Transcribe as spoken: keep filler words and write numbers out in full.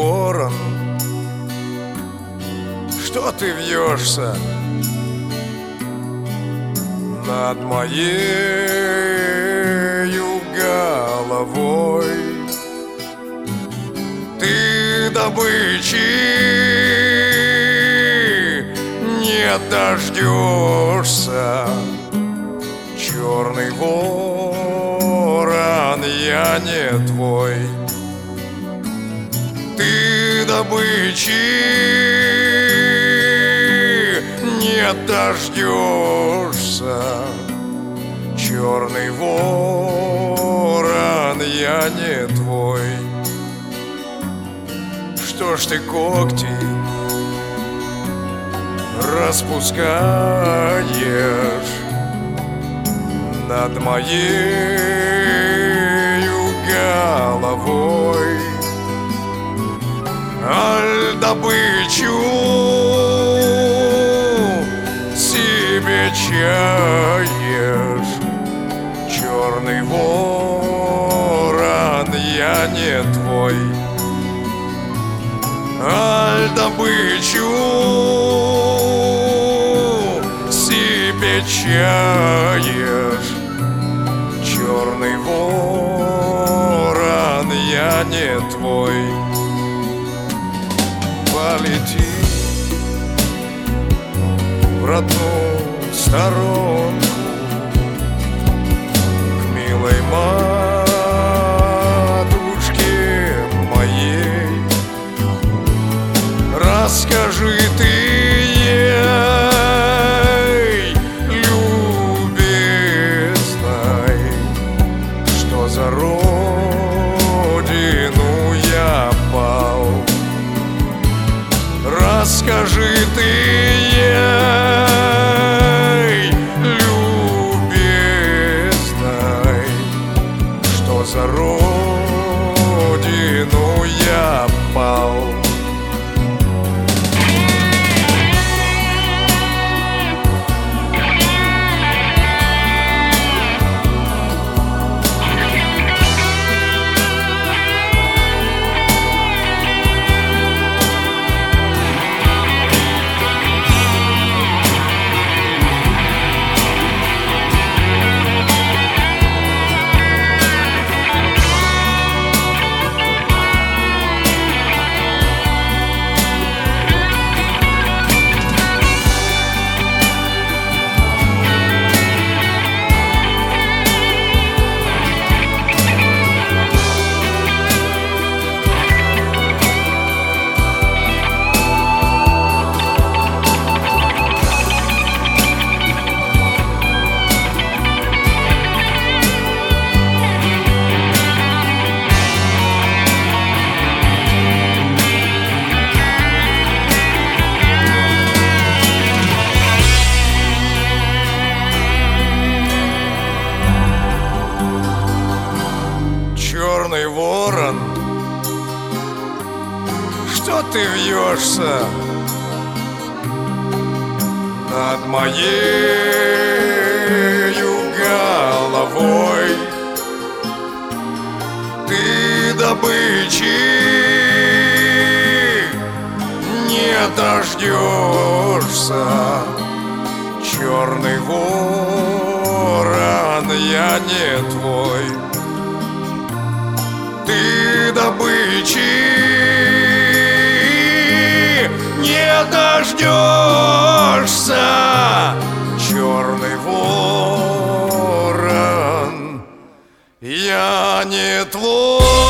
ворон, что ты вьешься над моею головой. Ты добычи не дождешься, черный ворон, я не твой. Ты добычи не дождешься, черный ворон, я не твой. Что ж ты когти распускаешь над моею головой? Аль добычу себе чаешь, черный ворон, я не твой. Аль добычу себе чаешь, черный ворон, я не твой. Полети в родную сторонку к милой матушке моей. Расскажи ты ей, любезной, что за родину я пал. Расскажи ты ей, любезной, что за родину я пал. Черный ворон, что ты вьешься над моею головой? Ты добычи не дождешься, черный ворон, я не твой. Ты добычи не дождешься, черный ворон, я не твой.